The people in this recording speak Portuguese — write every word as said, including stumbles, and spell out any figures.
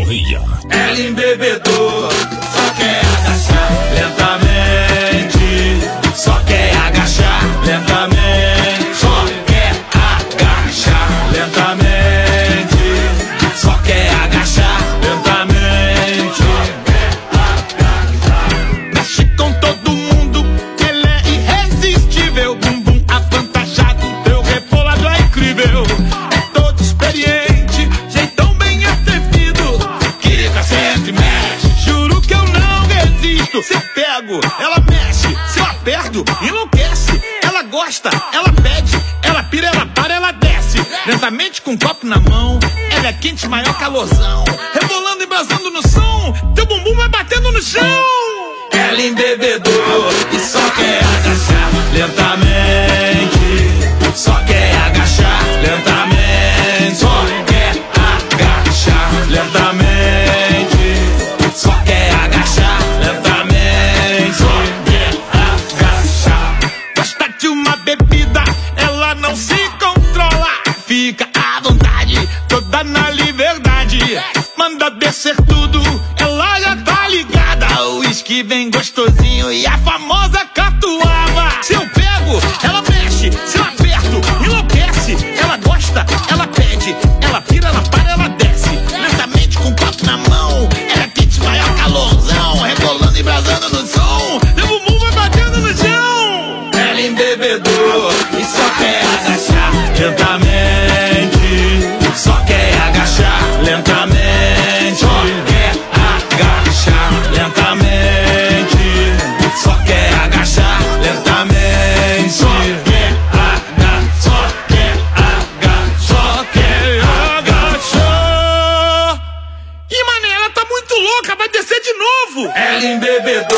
Correia. Ela embebedou, só quer agachar lentamente, só quer agachar lentamente, só quer agachar lentamente, só quer agachar lentamente. Mexe com todo mundo, ela é irresistível. Bumbum avantajado, teu rebolado é incrível. É todo experiente, jeitão bem atrevido. Quica, sente, mexe, juro que eu não resisto. Se pego, ela mexe, se eu aperto, enlouquece. Ela gosta, ela pede, ela pira, ela para, ela desce. Lentamente com um copo na mão, ela é quente, maior calorzão. Rebolando e embrasando no som, teu bumbum vai batendo no chão. Ela embebedou e só quer agachar lentamente, só quer agachar lentamente, só quer agachar lentamente, só quer agachar lentamente, só quer agachar. Gosta de uma bebida, ela não se controla. Fica à vontade, toda na liberdade. Manda descer tudo, ela já tá ligada. O uísque vem gostosinho e a famosa catuaba. Se eu pego, ela mexe, se eu aperto, enlouquece. Ela gosta, ela pede, ela pira, ela para, ela desce. Lentamente com o copo na mão, ela é quente, maior calorzão. Rebolando e brasando no som, meu bumbum vai batendo no chão. Ela embebedou e só quer agachar lentamente, só quer agachar lentamente, só quer agachar lentamente, só quer agachar lentamente, só quer agachar, só quer agachar, só quer agachar. E mané, ela tá muito louca, vai descer de novo. Ela embebedou